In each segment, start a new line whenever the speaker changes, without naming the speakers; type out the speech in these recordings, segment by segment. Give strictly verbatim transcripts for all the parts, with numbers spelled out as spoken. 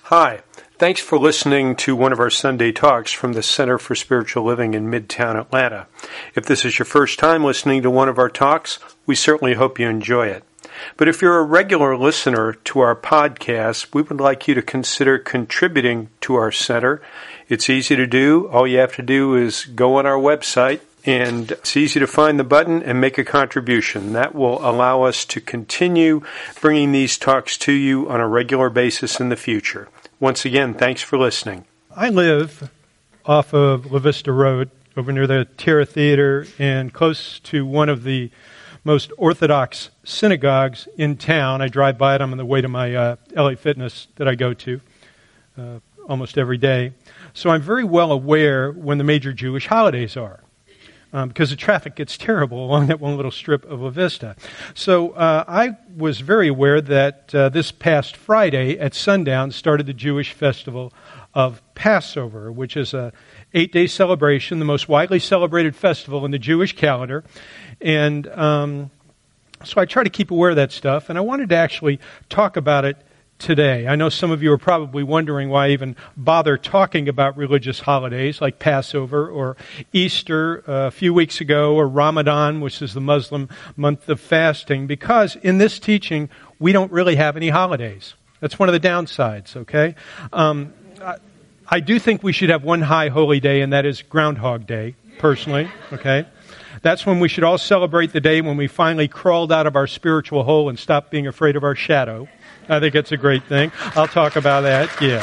Hi, thanks for listening to one of our Sunday talks from the Center for Spiritual Living in Midtown Atlanta. If this is your first time listening to one of our talks, we certainly hope you enjoy it. But if you're a regular listener to our podcast, we would like you to consider contributing to our center. It's easy to do. All you have to do is go on our website, and it's easy to find the button and make a contribution. That will allow us to continue bringing these talks to you on a regular basis in the future. Once again, thanks for listening.
I live off of La Vista Road, over near the Tierra Theater, and close to one of the most Orthodox synagogues in town. I drive by it. I'm on the way to my uh, L A Fitness that I go to uh, almost every day. So I'm very well aware when the major Jewish holidays are, um, because the traffic gets terrible along that one little strip of La Vista. So uh, I was very aware that uh, this past Friday at sundown started the Jewish festival of Passover, which is a eight-day celebration, the most widely celebrated festival in the Jewish calendar. And um, so I try to keep aware of that stuff, and I wanted to actually talk about it today. I know some of you are probably wondering why I even bother talking about religious holidays like Passover or Easter uh, a few weeks ago, or Ramadan, which is the Muslim month of fasting, because in this teaching, we don't really have any holidays. That's one of the downsides, okay? Um, I, I do think we should have one high holy day, and that is Groundhog Day, personally, okay? That's when we should all celebrate the day when we finally crawled out of our spiritual hole and stopped being afraid of our shadow. I think it's a great thing. I'll talk about that. Yeah,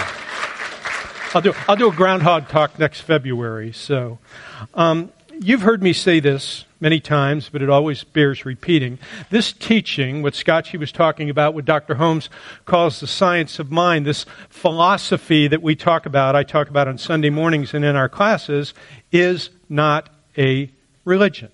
I'll do. I'll do a groundhog talk next February. So, um, you've heard me say this many times, but it always bears repeating. This teaching, what Scotchy was talking about, what Doctor Holmes calls the science of mind, this philosophy that we talk about, I talk about on Sunday mornings and in our classes, is not a religion.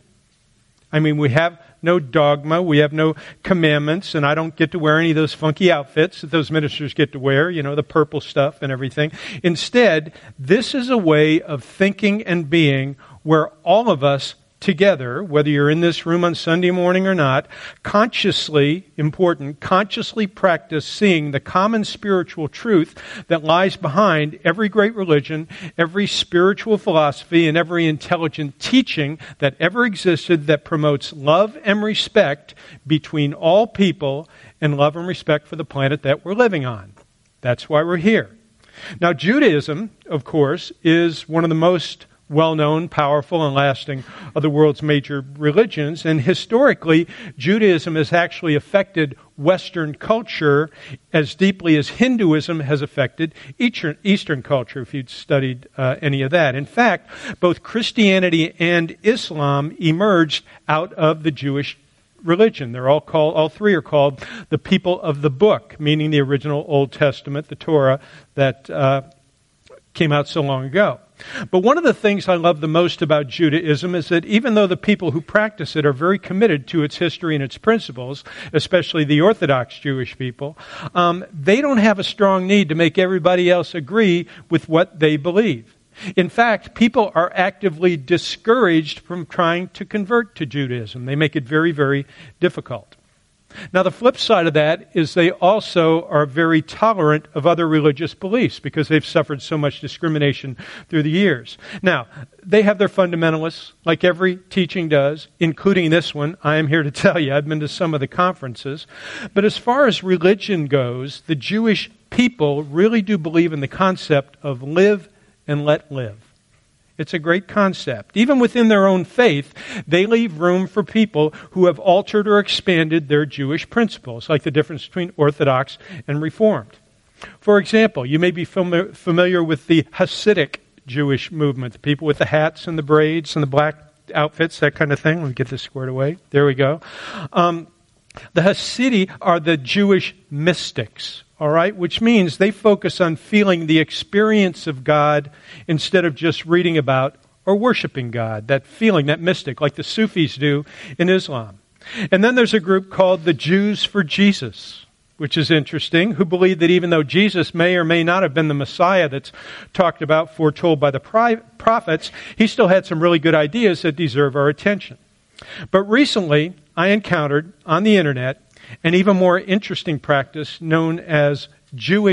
I mean, we have no dogma, we have no commandments, and I don't get to wear any of those funky outfits that those ministers get to wear, you know, the purple stuff and everything. Instead, this is a way of thinking and being where all of us together, whether you're in this room on Sunday morning or not, consciously, important, consciously practice seeing the common spiritual truth that lies behind every great religion, every spiritual philosophy, and every intelligent teaching that ever existed that promotes love and respect between all people and love and respect for the planet that we're living on. That's why we're here. Now, Judaism, of course, is one of the most well-known, powerful, and lasting of the world's major religions. And historically, Judaism has actually affected Western culture as deeply as Hinduism has affected Eastern culture, if you'd studied uh, any of that. In fact, both Christianity and Islam emerged out of the Jewish religion. They're all called, all three are called the people of the book, meaning the original Old Testament, the Torah, that uh, came out so long ago. But one of the things I love the most about Judaism is that even though the people who practice it are very committed to its history and its principles, especially the Orthodox Jewish people, um, they don't have a strong need to make everybody else agree with what they believe. In fact, people are actively discouraged from trying to convert to Judaism. They make it very, very difficult. Now, the flip side of that is they also are very tolerant of other religious beliefs because they've suffered so much discrimination through the years. Now, they have their fundamentalists, like every teaching does, including this one. I am here to tell you, I've been to some of the conferences. But as far as religion goes, the Jewish people really do believe in the concept of live and let live. It's a great concept. Even within their own faith, they leave room for people who have altered or expanded their Jewish principles, like the difference between Orthodox and Reformed. For example, you may be fam- familiar with the Hasidic Jewish movement, the people with the hats and the braids and the black outfits, that kind of thing. Let me get this squared away. There we go. Um, the Hasidim are the Jewish mystics. All right, which means they focus on feeling the experience of God instead of just reading about or worshiping God, that feeling, that mystic, like the Sufis do in Islam. And then there's a group called the Jews for Jesus, which is interesting, who believe that even though Jesus may or may not have been the Messiah that's talked about, foretold by the prophets, he still had some really good ideas that deserve our attention. But recently, I encountered on the internet an even more interesting practice known as Jewish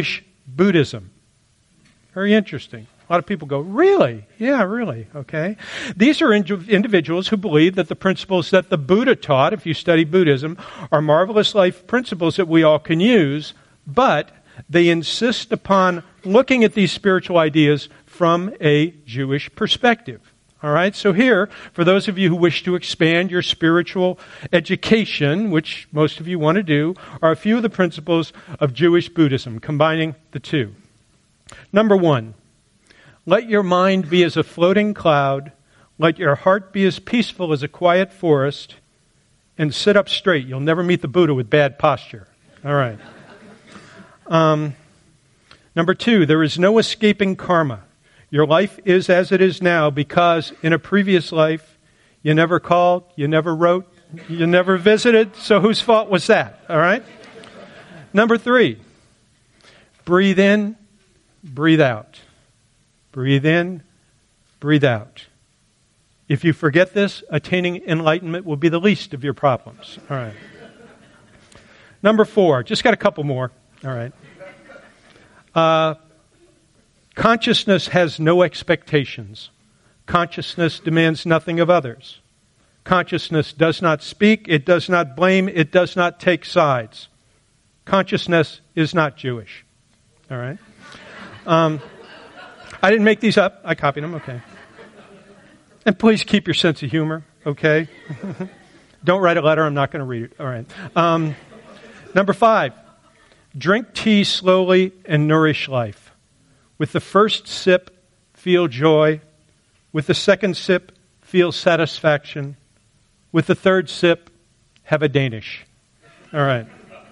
Buddhism. Very interesting. A lot of people go, really? Yeah, really. Okay. These are ind- individuals who believe that the principles that the Buddha taught, if you study Buddhism, are marvelous life principles that we all can use, but they insist upon looking at these spiritual ideas from a Jewish perspective. All right, so here, for those of you who wish to expand your spiritual education, which most of you want to do, are a few of the principles of Jewish Buddhism, combining the two. Number one, let your mind be as a floating cloud, let your heart be as peaceful as a quiet forest, and sit up straight. You'll never meet the Buddha with bad posture. All right. Um, number two, there is no escaping karma. Your life is as it is now because in a previous life, you never called, you never wrote, you never visited, so whose fault was that? All right? Number three, breathe in, breathe out. Breathe in, breathe out. If you forget this, attaining enlightenment will be the least of your problems. All right. Number four, just got a couple more. All right. Uh, consciousness has no expectations. Consciousness demands nothing of others. Consciousness does not speak, it does not blame, it does not take sides. Consciousness is not Jewish. All right? Um, I didn't make these up. I copied them. Okay. And please keep your sense of humor. Okay? Don't write a letter. I'm not going to read it. All right. Um, number five. Drink tea slowly and nourish life. With the first sip, feel joy. With the second sip, feel satisfaction. With the third sip, have a Danish. All right.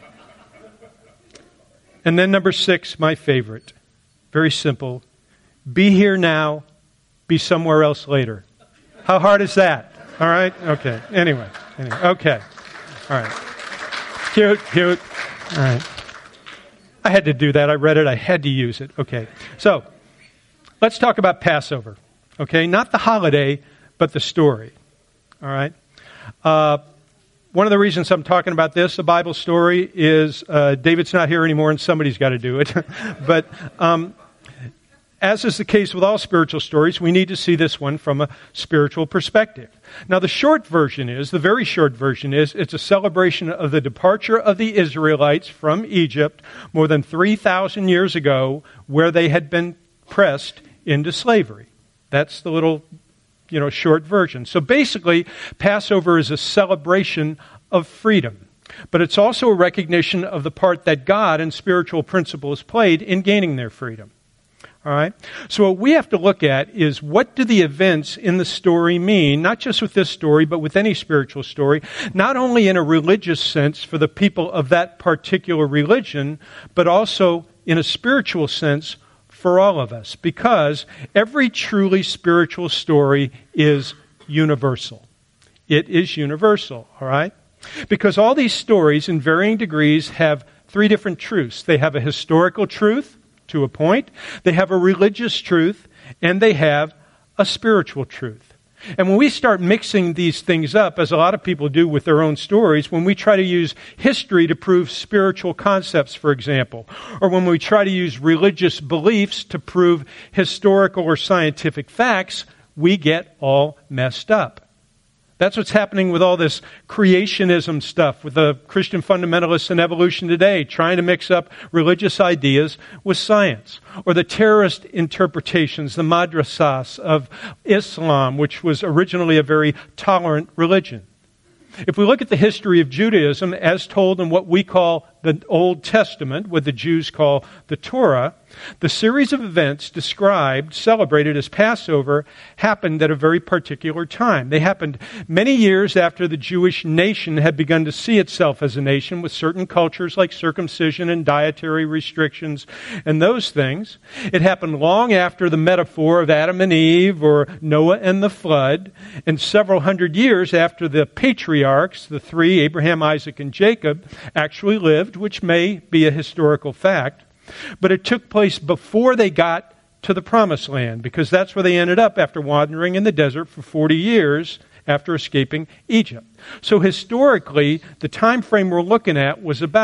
And then number six, my favorite. Very simple. Be here now, be somewhere else later. How hard is that? All right? Okay. Anyway. anyway. Okay. All right. Cute, cute. All right. I had to do that. I read it. I had to use it. Okay. So, let's talk about Passover. Okay? Not the holiday, but the story. All right? Uh, one of the reasons I'm talking about this, a Bible story, is uh, David's not here anymore and somebody's got to do it. But um, as is the case with all spiritual stories, we need to see this one from a spiritual perspective. Now, the short version is, the very short version is, it's a celebration of the departure of the Israelites from Egypt more than three thousand years ago, where they had been pressed into slavery. That's the little, you know, short version. So basically, Passover is a celebration of freedom. But it's also a recognition of the part that God and spiritual principles played in gaining their freedom. All right? So what we have to look at is, what do the events in the story mean, not just with this story, but with any spiritual story, not only in a religious sense for the people of that particular religion, but also in a spiritual sense for all of us, because every truly spiritual story is universal. It is universal, all right? Because all these stories in varying degrees have three different truths. They have a historical truth, to a point. They have a religious truth, and they have a spiritual truth. And when we start mixing these things up, as a lot of people do with their own stories, when we try to use history to prove spiritual concepts, for example, or when we try to use religious beliefs to prove historical or scientific facts, we get all messed up. That's what's happening with all this creationism stuff, with the Christian fundamentalists and evolution today, trying to mix up religious ideas with science. Or the terrorist interpretations, the madrasas of Islam, which was originally a very tolerant religion. If we look at the history of Judaism as told in what we call the Old Testament, what the Jews call the Torah, the series of events described, celebrated as Passover, happened at a very particular time. They happened many years after the Jewish nation had begun to see itself as a nation, with certain cultures like circumcision and dietary restrictions and those things. It happened long after the metaphor of Adam and Eve or Noah and the flood, and several hundred years after the patriarchs, the three, Abraham, Isaac, and Jacob, actually lived, which may be a historical fact. But it took place before they got to the Promised Land, because that's where they ended up after wandering in the desert for forty years after escaping Egypt. So historically, the time frame we're looking at was about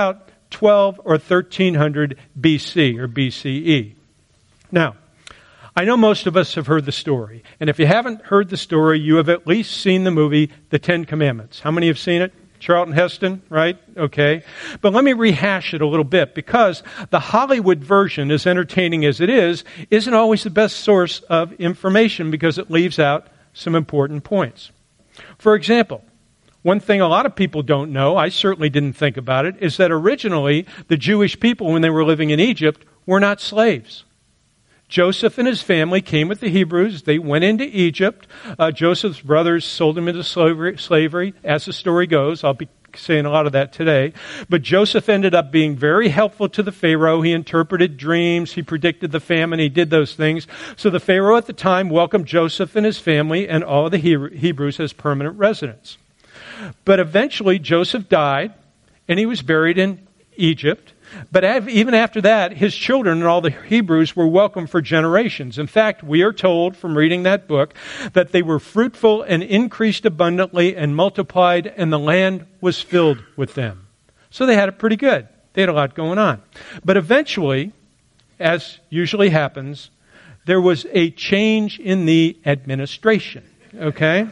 twelve or thirteen hundred B C or B C E. Now, I know most of us have heard the story. And if you haven't heard the story, you have at least seen the movie, The Ten Commandments. How many have seen it? Charlton Heston, right? Okay. But let me rehash it a little bit, because the Hollywood version, as entertaining as it is, isn't always the best source of information because it leaves out some important points. For example, one thing a lot of people don't know, I certainly didn't think about it, is that originally the Jewish people, when they were living in Egypt, were not slaves. Joseph and his family came with the Hebrews. They went into Egypt. Uh, Joseph's brothers sold him into slavery, slavery, as the story goes. I'll be saying a lot of that today. But Joseph ended up being very helpful to the Pharaoh. He interpreted dreams. He predicted the famine. He did those things. So the Pharaoh at the time welcomed Joseph and his family and all of the Hebrews as permanent residents. But eventually Joseph died, and he was buried in Egypt. But even after that, his children and all the Hebrews were welcome for generations. In fact, we are told from reading that book that they were fruitful and increased abundantly and multiplied, and the land was filled with them. So they had it pretty good. They had a lot going on. But eventually, as usually happens, there was a change in the administration. Okay?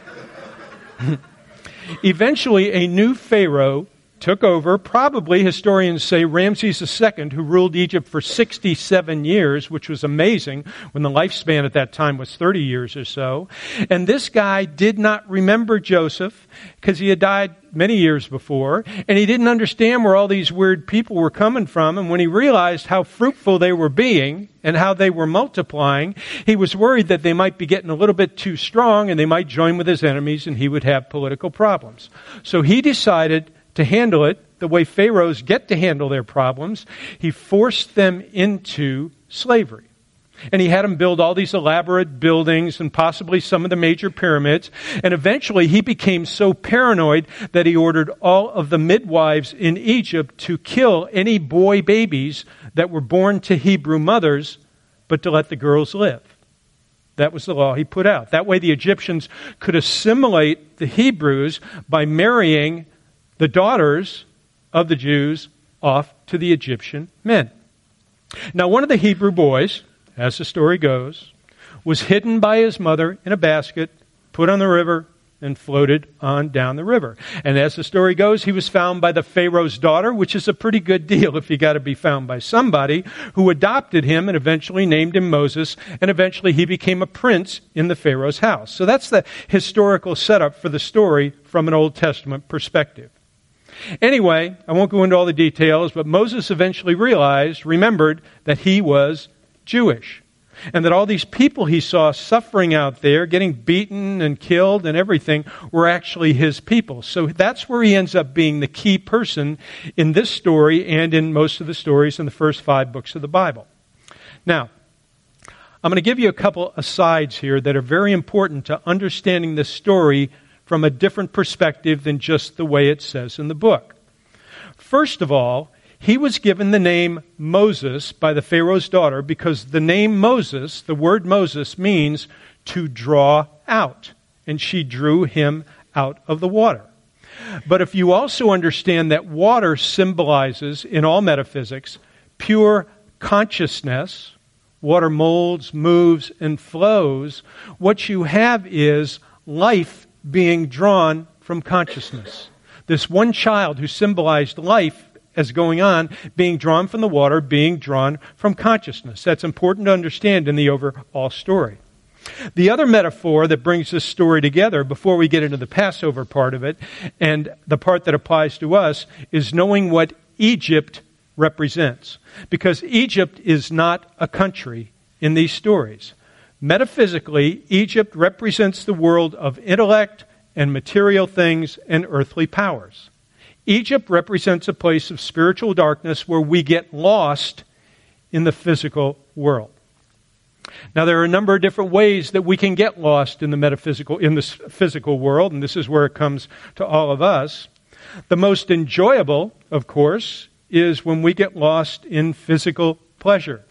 Eventually, a new Pharaoh took over, probably historians say Ramses the Second, who ruled Egypt for sixty-seven years, which was amazing when the lifespan at that time was thirty years or so. And this guy did not remember Joseph because he had died many years before, and he didn't understand where all these weird people were coming from. And when he realized how fruitful they were being and how they were multiplying, he was worried that they might be getting a little bit too strong and they might join with his enemies and he would have political problems. So he decided to handle it the way pharaohs get to handle their problems. He forced them into slavery. And he had them build all these elaborate buildings and possibly some of the major pyramids. And eventually he became so paranoid that he ordered all of the midwives in Egypt to kill any boy babies that were born to Hebrew mothers, but to let the girls live. That was the law he put out. That way the Egyptians could assimilate the Hebrews by marrying the daughters of the Jews off to the Egyptian men. Now, one of the Hebrew boys, as the story goes, was hidden by his mother in a basket, put on the river, and floated on down the river. And as the story goes, he was found by the Pharaoh's daughter, which is a pretty good deal if you got to be found by somebody, who adopted him and eventually named him Moses, and eventually he became a prince in the Pharaoh's house. So that's the historical setup for the story from an Old Testament perspective. Anyway, I won't go into all the details, but Moses eventually realized, remembered, that he was Jewish. And that all these people he saw suffering out there, getting beaten and killed and everything, were actually his people. So that's where he ends up being the key person in this story and in most of the stories in the first five books of the Bible. Now, I'm going to give you a couple asides here that are very important to understanding this story from a different perspective than just the way it says in the book. First of all, he was given the name Moses by the Pharaoh's daughter because the name Moses, the word Moses, means to draw out. And she drew him out of the water. But if you also understand that water symbolizes, in all metaphysics, pure consciousness, water molds, moves, and flows, what you have is life being drawn from consciousness. This one child who symbolized life as going on, being drawn from the water, being drawn from consciousness. That's important to understand in the overall story. The other metaphor that brings this story together, before we get into the Passover part of it, and the part that applies to us, is knowing what Egypt represents. Because Egypt is not a country in these stories. Metaphysically, Egypt represents the world of intellect and material things and earthly powers. Egypt represents a place of spiritual darkness where we get lost in the physical world. Now, there are a number of different ways that we can get lost in the metaphysical, in the physical world, and this is where it comes to all of us. The most enjoyable, of course, is when we get lost in physical pleasure.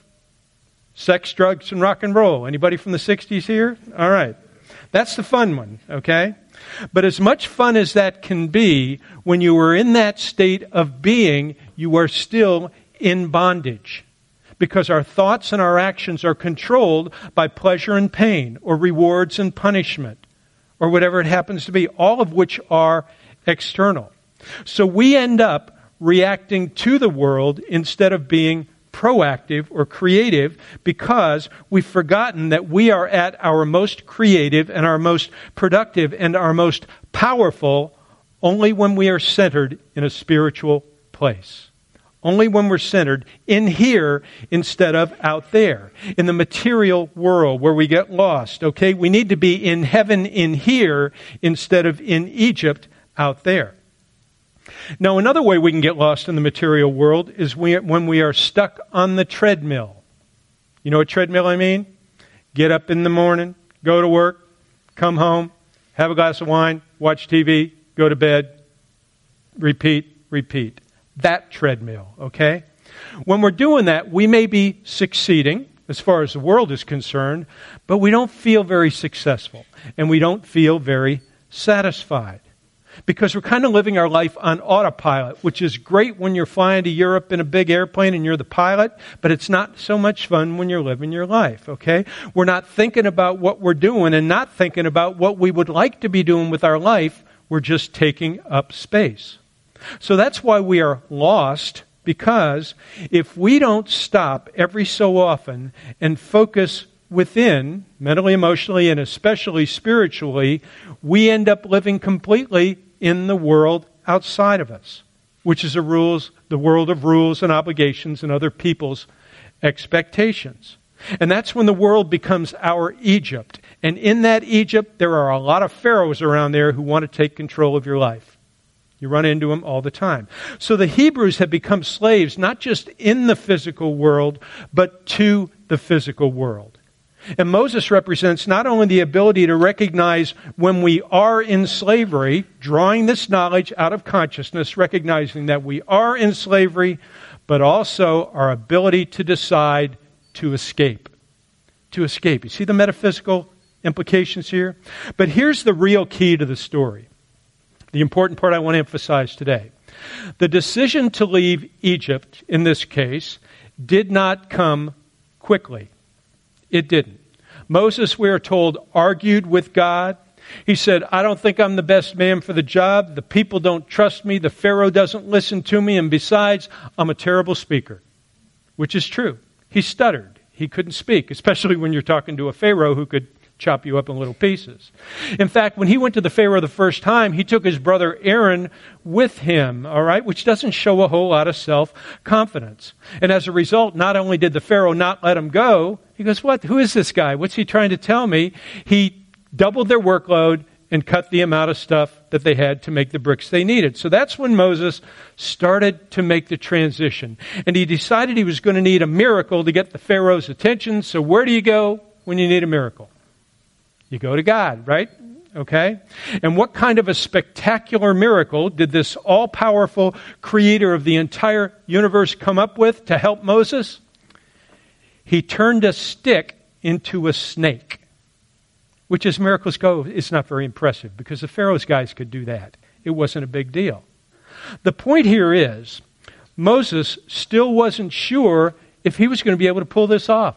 Sex, drugs, and rock and roll. Anybody from the sixties here? All right. That's the fun one, okay? But as much fun as that can be, when you are in that state of being, you are still in bondage, because our thoughts and our actions are controlled by pleasure and pain, or rewards and punishment, or whatever it happens to be, all of which are external. So we end up reacting to the world instead of being proactive or creative, because we've forgotten that we are at our most creative and our most productive and our most powerful only when we are centered in a spiritual place. Only when we're centered in here instead of out there, in the material world where we get lost. Okay, we need to be in heaven in here instead of in Egypt out there. Now, another way we can get lost in the material world is we, when we are stuck on the treadmill. You know what treadmill I mean? Get up in the morning, go to work, come home, have a glass of wine, watch T V, go to bed, repeat, repeat. That treadmill, okay? When we're doing that, we may be succeeding as far as the world is concerned, but we don't feel very successful, and we don't feel very satisfied. Because we're kind of living our life on autopilot, which is great when you're flying to Europe in a big airplane and you're the pilot, but it's not so much fun when you're living your life, okay? We're not thinking about what we're doing and not thinking about what we would like to be doing with our life. We're just taking up space. So that's why we are lost, because if we don't stop every so often and focus within, mentally, emotionally, and especially spiritually, we end up living completely in the world outside of us, which is a rules, the world of rules and obligations and other people's expectations. And that's when the world becomes our Egypt. And in that Egypt, there are a lot of pharaohs around there who want to take control of your life. You run into them all the time. So the Hebrews have become slaves, not just in the physical world, but to the physical world. And Moses represents not only the ability to recognize when we are in slavery, drawing this knowledge out of consciousness, recognizing that we are in slavery, but also our ability to decide to escape. To escape. You see the metaphysical implications here? But here's the real key to the story. The important part I want to emphasize today. The decision to leave Egypt, in this case, did not come quickly. It didn't. Moses, we are told, argued with God. He said, I don't think I'm the best man for the job. The people don't trust me. The Pharaoh doesn't listen to me. And besides, I'm a terrible speaker. Which is true. He stuttered. He couldn't speak, especially when you're talking to a Pharaoh who could chop you up in little pieces. In fact, when he went to the Pharaoh the first time, he took his brother Aaron with him, all right, which doesn't show a whole lot of self-confidence. And as a result, not only did the Pharaoh not let him go, he goes, what? Who is this guy? What's he trying to tell me? He doubled their workload and cut the amount of stuff that they had to make the bricks they needed. So that's when Moses started to make the transition. And he decided he was going to need a miracle to get the Pharaoh's attention. So where do you go when you need a miracle? You go to God, right? Okay? And what kind of a spectacular miracle did this all-powerful creator of the entire universe come up with to help Moses? He turned a stick into a snake, which as miracles go is not very impressive because the Pharaoh's guys could do that. It wasn't a big deal. The point here is Moses still wasn't sure if he was going to be able to pull this off.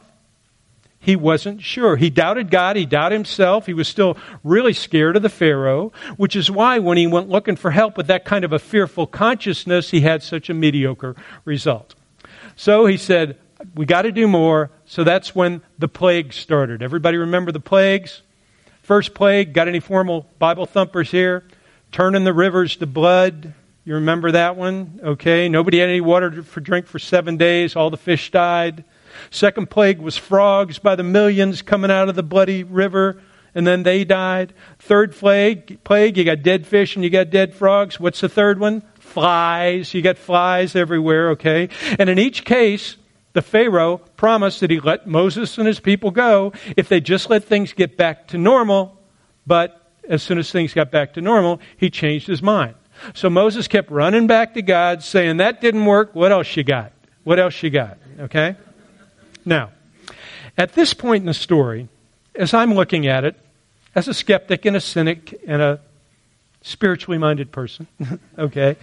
He wasn't sure. He doubted God. He doubted himself. He was still really scared of the Pharaoh, which is why when he went looking for help with that kind of a fearful consciousness, he had such a mediocre result. So he said, we got to do more. So that's when the plague started. Everybody remember the plagues? First plague, got any formal Bible thumpers here? Turning the rivers to blood. You remember that one? Okay. Nobody had any water for drink for seven days. All the fish died. Second plague was frogs by the millions coming out of the bloody river, and then they died. Third plague, plague, you got dead fish and you got dead frogs. What's the third one? Flies. You got flies everywhere, okay? And in each case, the Pharaoh promised that he let Moses and his people go if they just let things get back to normal. But as soon as things got back to normal, he changed his mind. So Moses kept running back to God saying, that didn't work. What else you got? What else you got? Okay? Now, at this point in the story, as I'm looking at it, as a skeptic and a cynic and a spiritually minded person, okay,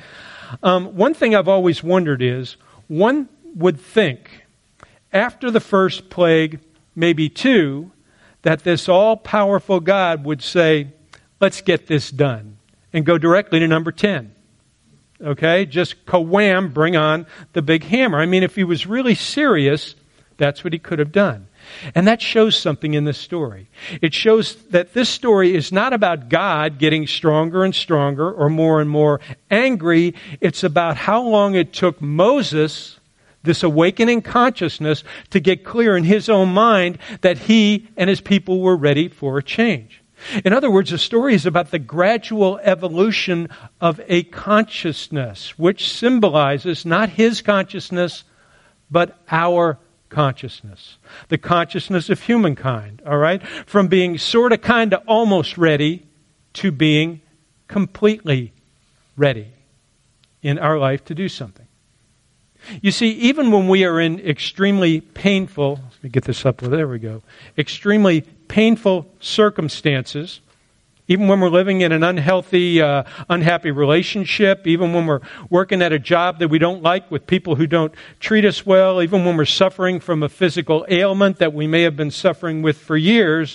Um, one thing I've always wondered is, one would think after the first plague, maybe two, that this all-powerful God would say, let's get this done, and go directly to number ten. Okay? Just ka-wham, bring on the big hammer. I mean, if he was really serious, that's what he could have done. And that shows something in this story. It shows that this story is not about God getting stronger and stronger or more and more angry. It's about how long it took Moses, this awakening consciousness, to get clear in his own mind that he and his people were ready for a change. In other words, the story is about the gradual evolution of a consciousness, which symbolizes not his consciousness, but our consciousness. The consciousness of humankind, all right? From being sort of, kind of, almost ready to being completely ready in our life to do something. You see, even when we are in extremely painful, let me get this up, there we go, extremely painful circumstances, even when we're living in an unhealthy, uh, unhappy relationship, even when we're working at a job that we don't like with people who don't treat us well, even when we're suffering from a physical ailment that we may have been suffering with for years,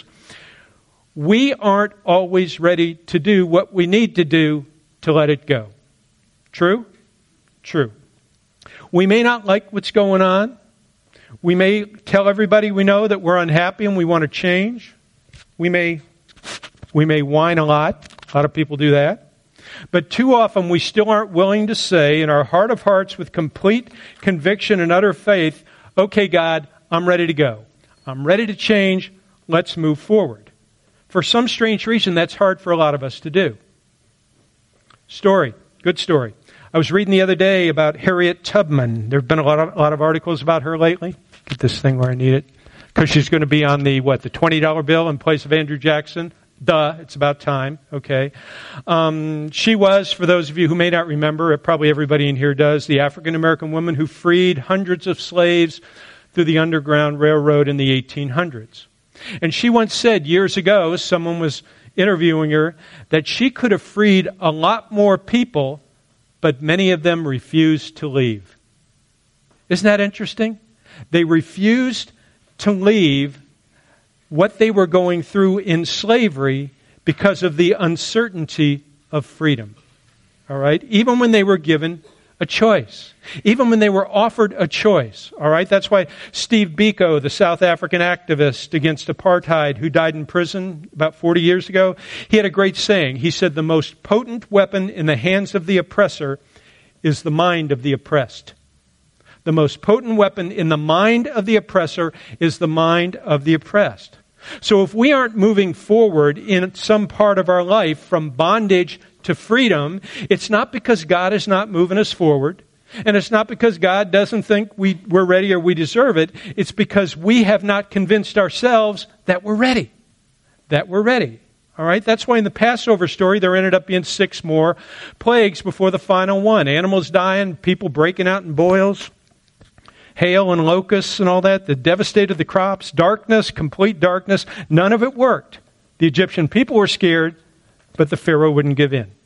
we aren't always ready to do what we need to do to let it go. True? True. We may not like what's going on. We may tell everybody we know that we're unhappy and we want to change. We may, we may whine a lot. A lot of people do that. But too often we still aren't willing to say in our heart of hearts with complete conviction and utter faith, okay, God, I'm ready to go. I'm ready to change. Let's move forward. For some strange reason, that's hard for a lot of us to do. Story. Good story. I was reading the other day about Harriet Tubman. There have been a lot of, a lot of articles about her lately. Get this thing where I need it. Because she's going to be on the, what, the twenty dollar bill in place of Andrew Jackson. Duh, it's about time. Okay. Um, she was, for those of you who may not remember, probably everybody in here does, the African-American woman who freed hundreds of slaves through the Underground Railroad in the eighteen hundreds. And she once said years ago, someone was interviewing her, that she could have freed a lot more people, but many of them refused to leave. Isn't that interesting? They refused to leave what they were going through in slavery because of the uncertainty of freedom. All right? Even when they were given a choice. Even when they were offered a choice. All right? That's why Steve Biko, the South African activist against apartheid who died in prison about forty years ago, he had a great saying. He said, the most potent weapon in the hands of the oppressor is the mind of the oppressed. The most potent weapon in the mind of the oppressor is the mind of the oppressed. So if we aren't moving forward in some part of our life from bondage to freedom, it's not because God is not moving us forward, and it's not because God doesn't think we, we're ready or we deserve it. It's because we have not convinced ourselves that we're ready. That we're ready. All right? That's why in the Passover story, there ended up being six more plagues before the final one. Animals dying, people breaking out in boils, hail and locusts and all that, that devastated the crops, darkness, complete darkness. None of it worked. The Egyptian people were scared, but the Pharaoh wouldn't give in.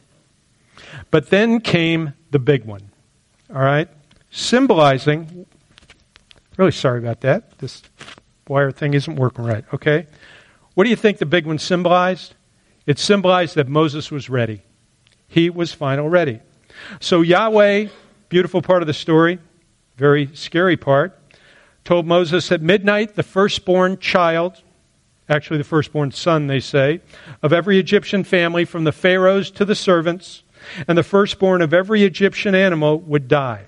But then came the big one, all right? Symbolizing, really sorry about that. This wire thing isn't working right, okay? What do you think the big one symbolized? It symbolized that Moses was ready. He was final ready. So Yahweh, beautiful part of the story, very scary part, told Moses at midnight, the firstborn child, actually the firstborn son, they say, of every Egyptian family, from the pharaohs to the servants, and the firstborn of every Egyptian animal would die.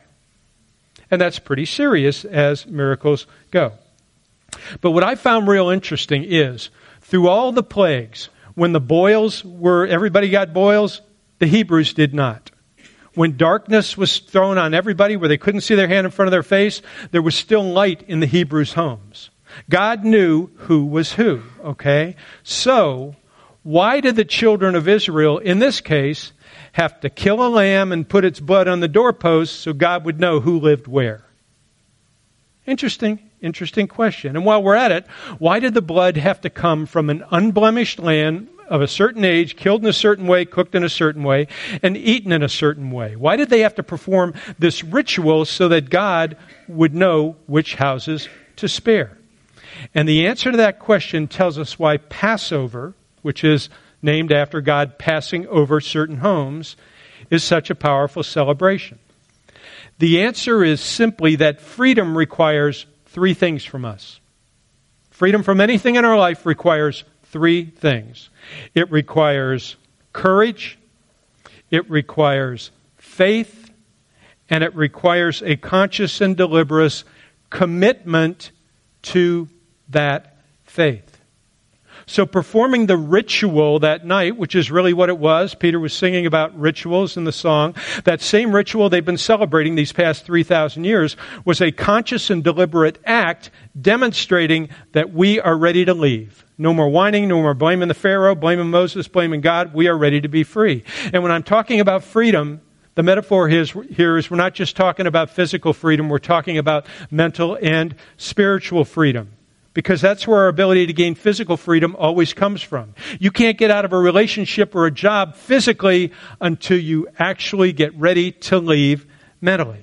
And that's pretty serious as miracles go. But what I found real interesting is, through all the plagues, when the boils were, everybody got boils, the Hebrews did not. When darkness was thrown on everybody where they couldn't see their hand in front of their face, there was still light in the Hebrews' homes. God knew who was who, okay? So, why did the children of Israel, in this case, have to kill a lamb and put its blood on the doorpost so God would know who lived where? Interesting, interesting question. And while we're at it, why did the blood have to come from an unblemished lamb, of a certain age, killed in a certain way, cooked in a certain way, and eaten in a certain way. Why did they have to perform this ritual so that God would know which houses to spare? And the answer to that question tells us why Passover, which is named after God passing over certain homes, is such a powerful celebration. The answer is simply that freedom requires three things from us. Freedom from anything in our life requires three things. It requires courage, it requires faith, and it requires a conscious and deliberate commitment to that faith. So performing the ritual that night, which is really what it was, Peter was singing about rituals in the song, that same ritual they've been celebrating these past three thousand years was a conscious and deliberate act demonstrating that we are ready to leave. No more whining, no more blaming the Pharaoh, blaming Moses, blaming God. We are ready to be free. And when I'm talking about freedom, the metaphor is, here is we're not just talking about physical freedom, we're talking about mental and spiritual freedom. Because that's where our ability to gain physical freedom always comes from. You can't get out of a relationship or a job physically until you actually get ready to leave mentally.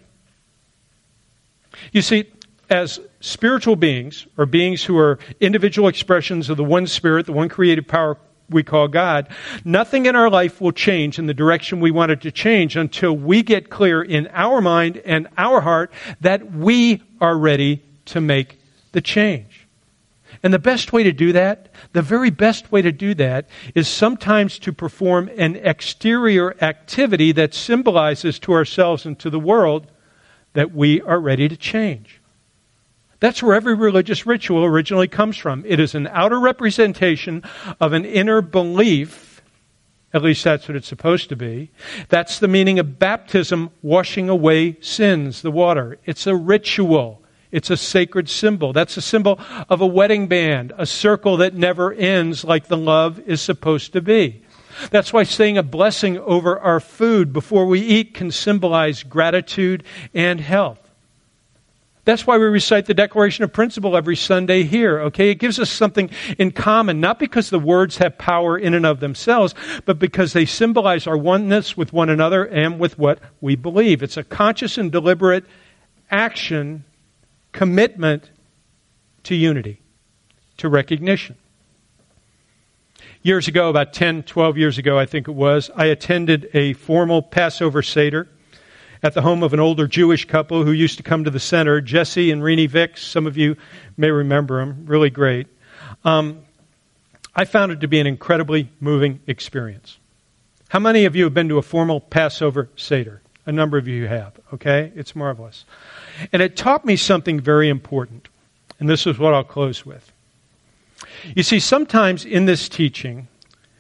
You see, as spiritual beings, or beings who are individual expressions of the one Spirit, the one creative power we call God, nothing in our life will change in the direction we want it to change until we get clear in our mind and our heart that we are ready to make the change. And the best way to do that, the very best way to do that, is sometimes to perform an exterior activity that symbolizes to ourselves and to the world that we are ready to change. That's where every religious ritual originally comes from. It is an outer representation of an inner belief. At least that's what it's supposed to be. That's the meaning of baptism, washing away sins, the water. It's a ritual. It's a sacred symbol. That's a symbol of a wedding band, a circle that never ends like the love is supposed to be. That's why saying a blessing over our food before we eat can symbolize gratitude and health. That's why we recite the Declaration of Principle every Sunday here, okay? It gives us something in common, not because the words have power in and of themselves, but because they symbolize our oneness with one another and with what we believe. It's a conscious and deliberate action, commitment to unity, to recognition. Years ago, about ten, twelve years ago, I think it was, I attended a formal Passover Seder at the home of an older Jewish couple who used to come to the center, Jesse and Renee Vicks. Some of you may remember them. Really great. Um, I found it to be an incredibly moving experience. How many of you have been to a formal Passover Seder? A number of you have, okay? It's marvelous. And it taught me something very important. And this is what I'll close with. You see, sometimes in this teaching,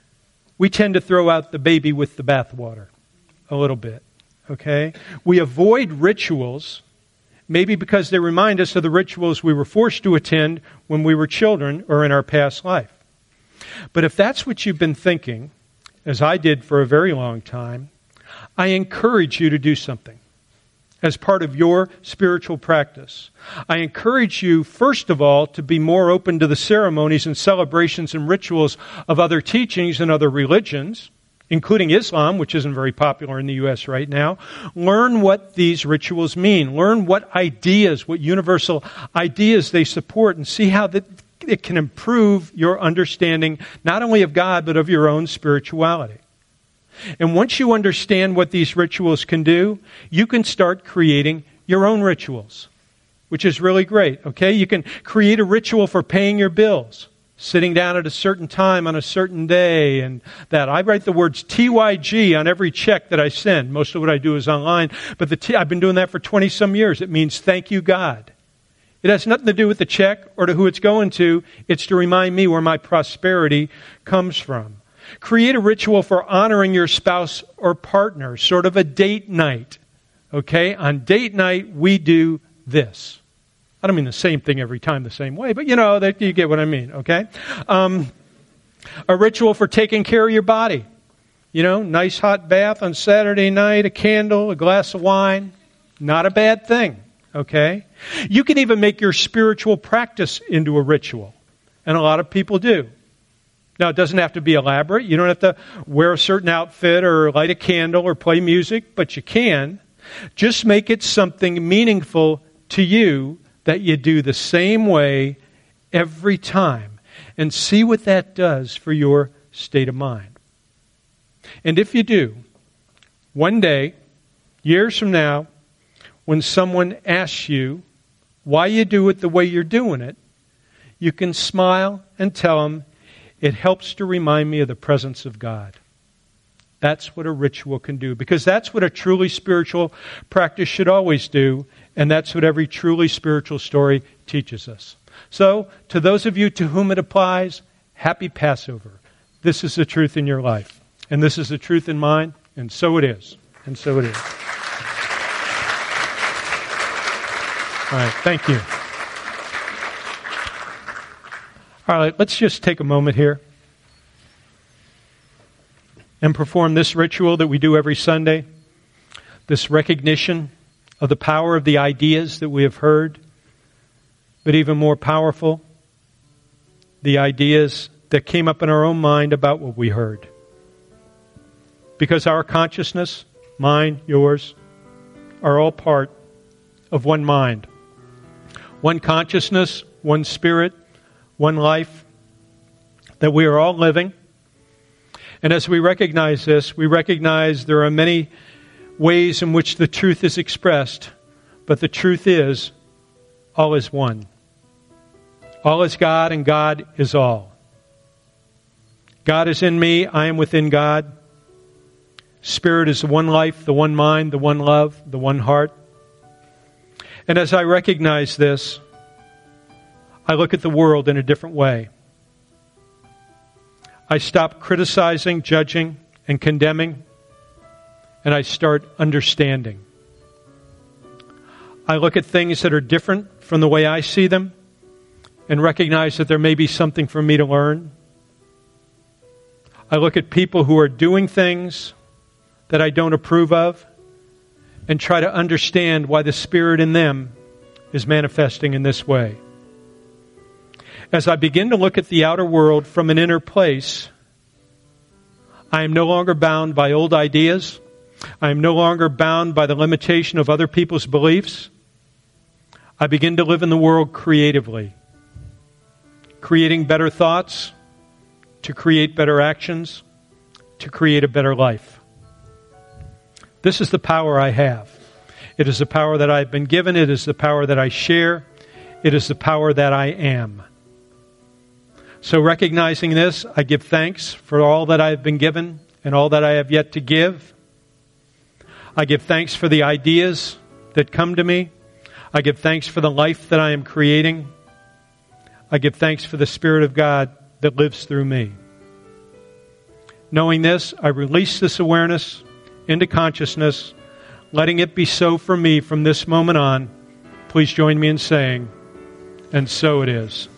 we tend to throw out the baby with the bathwater a little bit, okay? We avoid rituals, maybe because they remind us of the rituals we were forced to attend when we were children or in our past life. But if that's what you've been thinking, as I did for a very long time, I encourage you to do something as part of your spiritual practice. I encourage you, first of all, to be more open to the ceremonies and celebrations and rituals of other teachings and other religions, including Islam, which isn't very popular in the U S right now. Learn what these rituals mean. Learn what ideas, what universal ideas they support, and see how that it can improve your understanding not only of God, but of your own spirituality. And once you understand what these rituals can do, you can start creating your own rituals, which is really great, okay? You can create a ritual for paying your bills, sitting down at a certain time on a certain day, and that. I write the words T Y G on every check that I send. Most of what I do is online, but the T, I've been doing that for twenty-some years. It means thank you, God. It has nothing to do with the check or to who it's going to. It's to remind me where my prosperity comes from. Create a ritual for honoring your spouse or partner, sort of a date night. Okay? On date night, we do this. I don't mean the same thing every time the same way, but you know, that you get what I mean, okay? Um, a ritual for taking care of your body. You know, nice hot bath on Saturday night, a candle, a glass of wine. Not a bad thing, okay? You can even make your spiritual practice into a ritual, and a lot of people do. Now, it doesn't have to be elaborate. You don't have to wear a certain outfit or light a candle or play music, but you can. Just make it something meaningful to you that you do the same way every time, and see what that does for your state of mind. And if you do, one day, years from now, when someone asks you why you do it the way you're doing it, you can smile and tell them, it helps to remind me of the presence of God. That's what a ritual can do, because that's what a truly spiritual practice should always do, and that's what every truly spiritual story teaches us. So, to those of you to whom it applies, happy Passover. This is the truth in your life, and this is the truth in mine, and so it is, and so it is. All right, thank you. All right, let's just take a moment here and perform this ritual that we do every Sunday, this recognition of the power of the ideas that we have heard, but even more powerful, the ideas that came up in our own mind about what we heard. Because our consciousness, mine, yours, are all part of one mind. One consciousness, one spirit, one life that we are all living. And as we recognize this, we recognize there are many ways in which the truth is expressed, but the truth is, all is one. All is God, and God is all. God is in me, I am within God. Spirit is the one life, the one mind, the one love, the one heart. And as I recognize this, I look at the world in a different way. I stop criticizing, judging, and condemning, and I start understanding. I look at things that are different from the way I see them and recognize that there may be something for me to learn. I look at people who are doing things that I don't approve of and try to understand why the Spirit in them is manifesting in this way. As I begin to look at the outer world from an inner place, I am no longer bound by old ideas. I am no longer bound by the limitation of other people's beliefs. I begin to live in the world creatively, creating better thoughts, to create better actions, to create a better life. This is the power I have. It is the power that I've been given. It is the power that I share. It is the power that I am. So recognizing this, I give thanks for all that I have been given and all that I have yet to give. I give thanks for the ideas that come to me. I give thanks for the life that I am creating. I give thanks for the Spirit of God that lives through me. Knowing this, I release this awareness into consciousness, letting it be so for me from this moment on. Please join me in saying, and so it is.